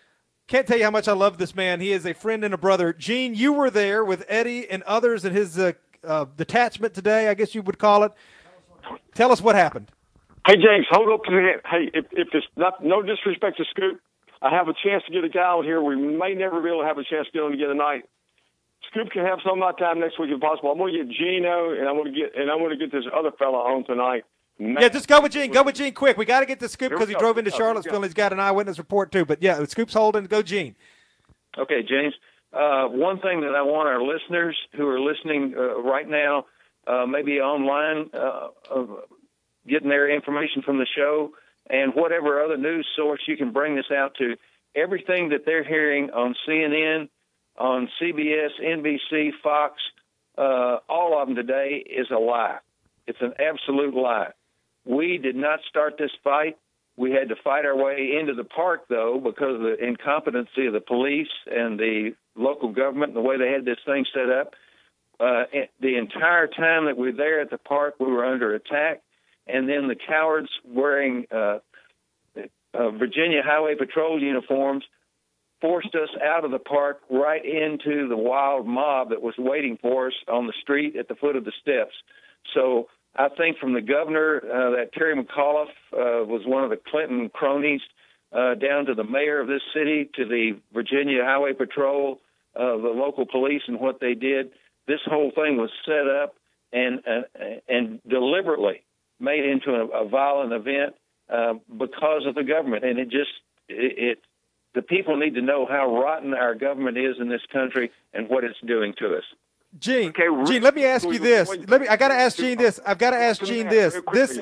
[SPEAKER 2] Can't tell you how much I love this man. He is a friend and a brother. Gene, you were there with Eddie and others in his uh, uh, detachment today, I guess you would call it. Tell us what happened.
[SPEAKER 4] Hey, James, hold up a minute. Hey, if, if it's not, no disrespect to Scoop, I have a chance to get a guy on here. We may never be able to have a chance to get on again tonight. Scoop can have some of my time next week if possible. I'm going to get Gino, and I'm going to get and I'm going to get this other fella on tonight. Man.
[SPEAKER 2] Yeah, just go with Gene. Go with Gene quick. We got to get to Scoop because he
[SPEAKER 4] go.
[SPEAKER 2] drove into
[SPEAKER 4] Here
[SPEAKER 2] Charlottesville. And he's got an eyewitness report too. But yeah, Scoop's holding. Go Gene.
[SPEAKER 19] Okay, James. Uh, one thing that I want our listeners who are listening uh, right now, uh, maybe online, uh, uh, getting their information from the show and whatever other news source you can bring this out to, everything that they're hearing on C N N, on C B S, N B C, Fox, uh, all of them today is a lie. It's an absolute lie. We did not start this fight. We had to fight our way into the park, though, because of the incompetency of the police and the local government and the way they had this thing set up. Uh, the entire time that we were there at the park, we were under attack. And then the cowards wearing uh, uh, Virginia Highway Patrol uniforms forced us out of the park right into the wild mob that was waiting for us on the street at the foot of the steps. So I think from the governor, uh, that Terry McAuliffe uh, was one of the Clinton cronies, uh, down to the mayor of this city, to the Virginia Highway Patrol, uh, the local police and what they did. This whole thing was set up and uh, and deliberately made into a, a violent event uh, because of the government. And it just, it, it the people need to know how rotten our government is in this country and what it's doing to us.
[SPEAKER 2] Gene, okay, Gene, let me ask you this. Let me. I got to ask Gene this. I've got to ask Gene this. This.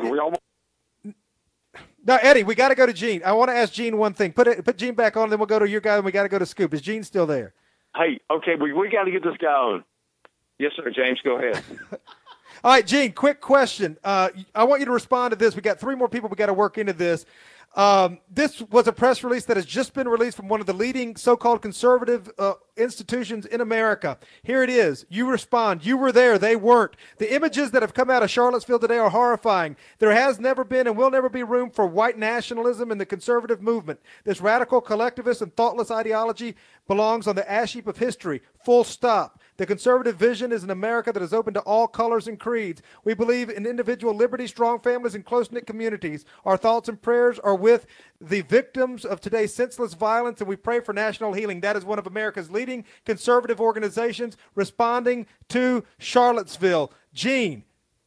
[SPEAKER 2] No, Eddie, we got to go to Gene. I want to ask Gene one thing. Put it, put Gene back on, then we'll go to your guy, and we got to go to Scoop. Is Gene still there?
[SPEAKER 4] Hey, okay, we we got to get this guy on.
[SPEAKER 19] Yes, sir, James. Go ahead.
[SPEAKER 2] All right, Gene, quick question. Uh, I want you to respond to this. We got three more people we got to work into this. Um, this was a press release that has just been released from one of the leading so-called conservative uh, institutions in America. Here it is. You respond. You were there. They weren't. The images that have come out of Charlottesville today are horrifying. There has never been and will never be room for white nationalism in the conservative movement. This radical, collectivist, and thoughtless ideology belongs on the ash heap of history. Full stop. The conservative vision is an America that is open to all colors and creeds. We believe in individual liberty, strong families, and close-knit communities. Our thoughts and prayers are with the victims of today's senseless violence, and we pray for national healing. That is one of America's leading conservative organizations responding to Charlottesville. Gene.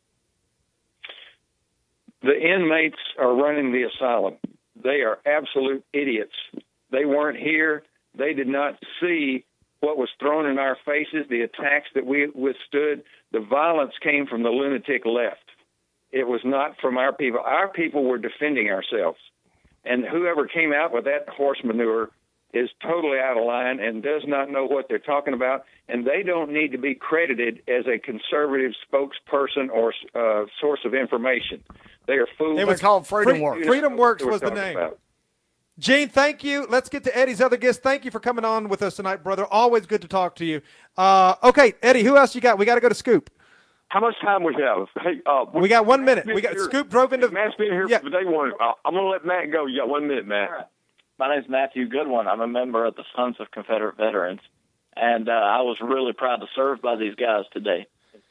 [SPEAKER 19] The inmates are running the asylum. They are absolute idiots. They weren't here. They did not see what was thrown in our faces, the attacks that we withstood. The violence came from the lunatic left. It was not from our people. Our people were defending ourselves. And whoever came out with that horse manure is totally out of line and does not know what they're talking about. And they don't need to be credited as a conservative spokesperson or uh, source of information. They are fools.
[SPEAKER 2] It was called Freedom Works. Freedom Works was the name. About. Gene, thank you. Let's get to Eddie's other guest. Thank you for coming on with us tonight, brother. Always good to talk to you. Uh, okay, Eddie, who else you got? We got to go to Scoop.
[SPEAKER 4] How much time we have? Hey, uh,
[SPEAKER 2] we got one minute. We got here. Scoop drove into.
[SPEAKER 4] Matt's been here yeah. for day one. Uh, I'm going to let Matt go. You got one minute, Matt.
[SPEAKER 20] Right. My name's Matthew Goodwin. I'm a member of the Sons of Confederate Veterans, and uh, I was really proud to serve by these guys today.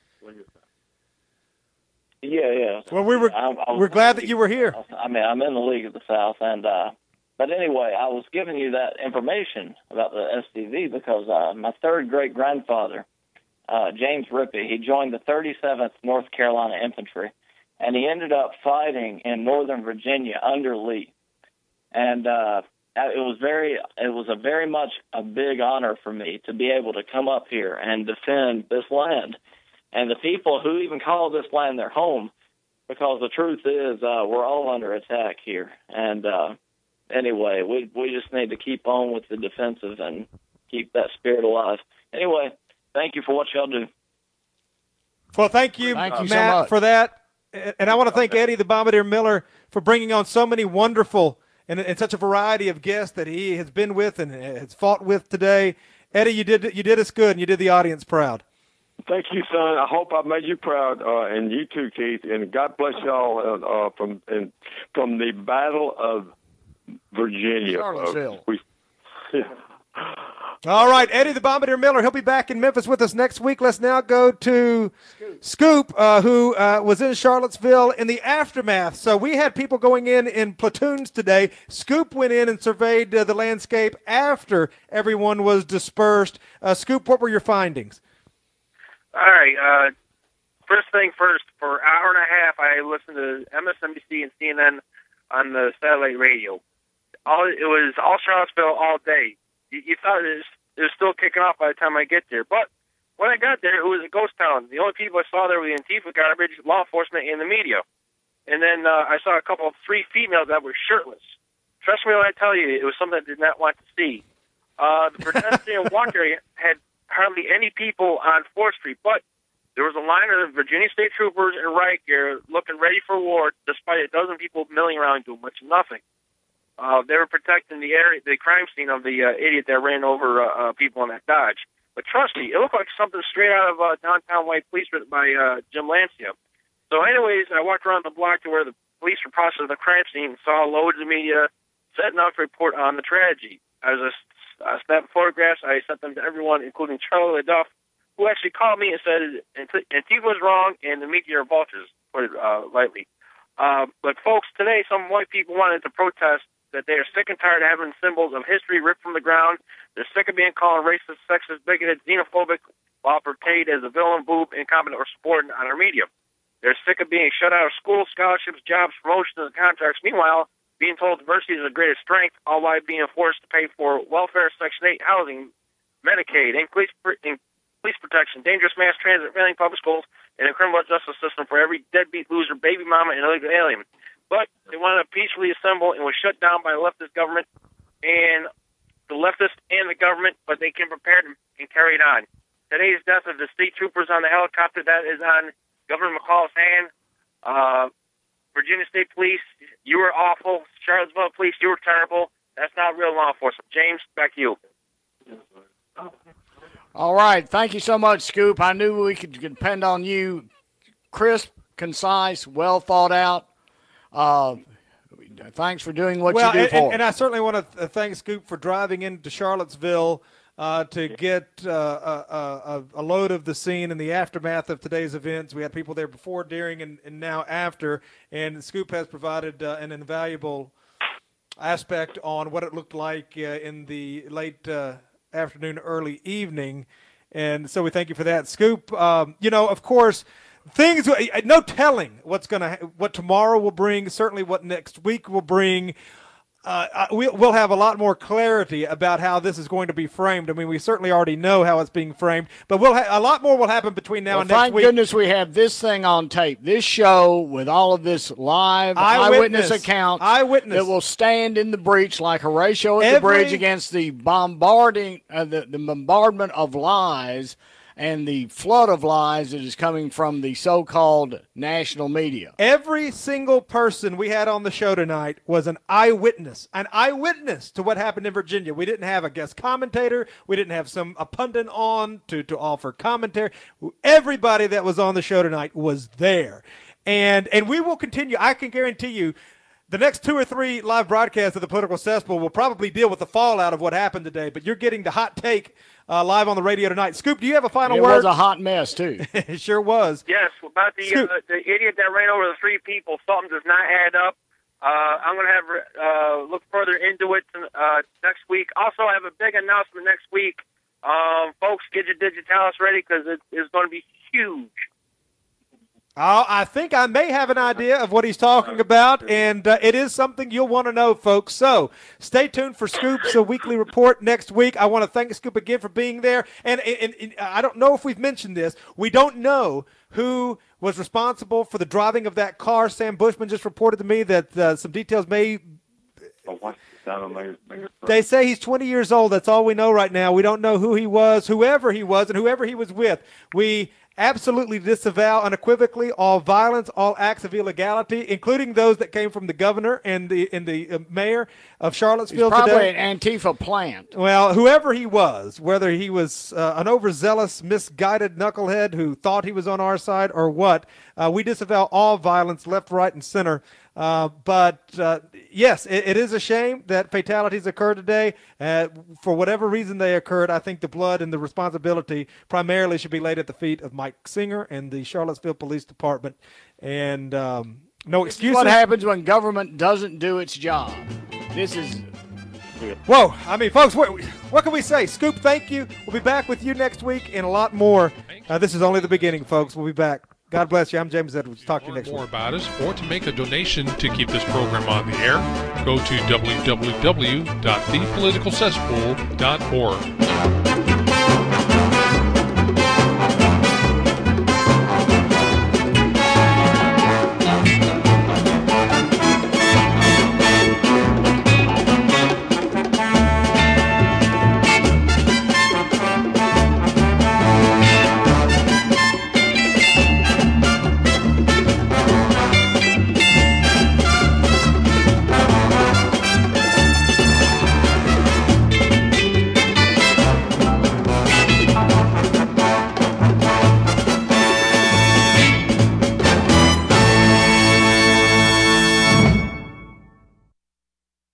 [SPEAKER 20] Yeah, yeah.
[SPEAKER 2] Well, we were I, I we're glad that you were here.
[SPEAKER 20] I mean, I'm in the League of the South, and uh, but anyway, I was giving you that information about the S D V because uh, my third great grandfather, uh, James Rippey, he joined the thirty-seventh North Carolina Infantry, and he ended up fighting in Northern Virginia under Lee, and uh, it was very, it was a very much a big honor for me to be able to come up here and defend this land. And the people who even call this land their home, because the truth is uh, we're all under attack here. And uh, anyway, we we just need to keep on with the defensive and keep that spirit alive. Anyway, thank you for what y'all do.
[SPEAKER 2] Well, thank you,
[SPEAKER 3] thank you
[SPEAKER 2] Matt,
[SPEAKER 3] so much.
[SPEAKER 2] for that. And I want to thank Eddie the Bombardier Miller for bringing on so many wonderful and, and such a variety of guests that he has been with and has fought with today. Eddie, you did you did us good, and you did the audience proud.
[SPEAKER 4] Thank you, son. I hope I made you proud, uh, and you too, Keith. And God bless y'all uh, uh, from and from the Battle of Virginia.
[SPEAKER 3] Charlottesville.
[SPEAKER 4] Uh, we,
[SPEAKER 2] All right, Eddie the Bombardier Miller, he'll be back in Memphis with us next week. Let's now go to Scoop, Scoop uh, who uh, was in Charlottesville in the aftermath. So we had people going in in platoons today. Scoop went in and surveyed uh, the landscape after everyone was dispersed. Uh, Scoop, what were your findings?
[SPEAKER 21] All right, uh, first thing first, for an hour and a half, I listened to M S N B C and C N N on the satellite radio. All It was all Charlottesville all day. You, you thought it was, it was still kicking off by the time I get there. But when I got there, it was a ghost town. The only people I saw there were the Antifa garbage, law enforcement, and the media. And then uh, I saw a couple of three females that were shirtless. Trust me when I tell you, it was something I did not want to see. Uh, the pedestrian walk area had hardly any people on fourth Street, but there was a line of Virginia State Troopers in riot gear looking ready for war, despite a dozen people milling around doing much of nothing. Uh, they were protecting the area, the crime scene of the uh, idiot that ran over uh, uh, people in that Dodge. But trust me, it looked like something straight out of uh, Downtown White Police written by uh, Jim Lancia. So anyways, I walked around the block to where the police were processing the crime scene, saw loads of media setting up to report on the tragedy. I was a, I snapped photographs. I sent them to everyone, including Charlie LaDuff, who actually called me and said Antifa was wrong and the media are vultures, to put it uh, lightly. Uh, but folks, today some white people wanted to protest that they are sick and tired of having symbols of history ripped from the ground. They're sick of being called racist, sexist, bigoted, xenophobic, while portrayed as a villain, boob, incompetent, or supported on our media. They're sick of being shut out of school, scholarships, jobs, promotions, and contracts. Meanwhile, being told diversity is the greatest strength, all while being forced to pay for welfare, Section eight housing, Medicaid, and police, and police protection, dangerous mass transit, failing public schools, and a criminal justice system for every deadbeat loser, baby mama, and illegal alien. But they wanted to peacefully assemble and was shut down by the leftist government and the leftist and the government, but they came prepared and carried on. Today's death of the state troopers on the helicopter, that is on Governor McCall's hand. Uh, Virginia State Police, you were awful. Charlottesville Police, you were terrible. That's not real law enforcement. James, back to you.
[SPEAKER 3] All right. Thank you so much, Scoop. I knew we could depend on you. Crisp, concise, well thought out. Uh, thanks for doing what
[SPEAKER 2] well,
[SPEAKER 3] you do
[SPEAKER 2] and,
[SPEAKER 3] for
[SPEAKER 2] and, and I certainly want to thank Scoop for driving into Charlottesville uh, to get uh, a, a, a load of the scene in the aftermath of today's events. We had people there before, during, and, and now after, and Scoop has provided uh, an invaluable aspect on what it looked like uh, in the late uh, afternoon, early evening, and so we thank you for that, Scoop. Um, you know, of course, things, no telling what's going to, what tomorrow will bring, certainly what next week will bring. Uh, we'll have a lot more clarity about how this is going to be framed. I mean, we certainly already know how it's being framed, but we'll ha- a lot more will happen between now
[SPEAKER 3] well,
[SPEAKER 2] and next
[SPEAKER 3] thank
[SPEAKER 2] week.
[SPEAKER 3] Thank goodness we have this thing on tape, this show with all of this live eyewitness, eyewitness account
[SPEAKER 2] eyewitness.
[SPEAKER 3] that will stand in the breach like Horatio at
[SPEAKER 2] Every,
[SPEAKER 3] the bridge against the bombarding, uh, the, the bombardment of lies and the flood of lies that is coming from the so-called national media.
[SPEAKER 2] Every single person we had on the show tonight was an eyewitness, an eyewitness to what happened in Virginia. We didn't have a guest commentator. We didn't have some a pundit on to, to offer commentary. Everybody that was on the show tonight was there. And, and we will continue. I can guarantee you the next two or three live broadcasts of the Political Cesspool will probably deal with the fallout of what happened today, but you're getting the hot take Uh, live on the radio tonight. Scoop, do you have a final
[SPEAKER 3] it
[SPEAKER 2] word?
[SPEAKER 3] It was a hot mess, too.
[SPEAKER 2] It sure was.
[SPEAKER 21] Yes, about the uh, the idiot that ran over the three people. Something does not add up. Uh, I'm going to have uh, look further into it uh, next week. Also, I have a big announcement next week. Um, folks, get your digitalis ready because it is going to be huge.
[SPEAKER 2] Oh, I think I may have an idea of what he's talking about, and uh, it is something you'll want to know, folks. So stay tuned for Scoop's uh, weekly report next week. I want to thank Scoop again for being there. And, and, and I don't know if we've mentioned this. We don't know who was responsible for the driving of that car. Sam Bushman just reported to me that uh, some details may – They say he's twenty years old. That's all we know right now. We don't know who he was, whoever he was, and whoever he was with. We – absolutely disavow unequivocally all violence, all acts of illegality, including those that came from the governor and the and the uh, mayor of Charlottesville
[SPEAKER 3] He's probably
[SPEAKER 2] today.
[SPEAKER 3] An Antifa plant.
[SPEAKER 2] Well, whoever he was, whether he was uh, an overzealous, misguided knucklehead who thought he was on our side or what, uh, we disavow all violence, left, right, and center. Uh, but, uh, yes, it, it is a shame that fatalities occurred today. Uh, for whatever reason they occurred, I think the blood and the responsibility primarily should be laid at the feet of Mike Singer and the Charlottesville Police Department. And um, no excuses.
[SPEAKER 3] What happens when government doesn't do its job? This is...
[SPEAKER 2] Whoa, I mean, folks, what, what can we say? Scoop, thank you. We'll be back with you next week and a lot more. Uh, this is only the beginning, folks. We'll be back. God bless you. I'm James Edwards. Talk to you next week.
[SPEAKER 6] More about us or to make a donation to keep this program on the air, go to w w w dot the political cesspool dot org.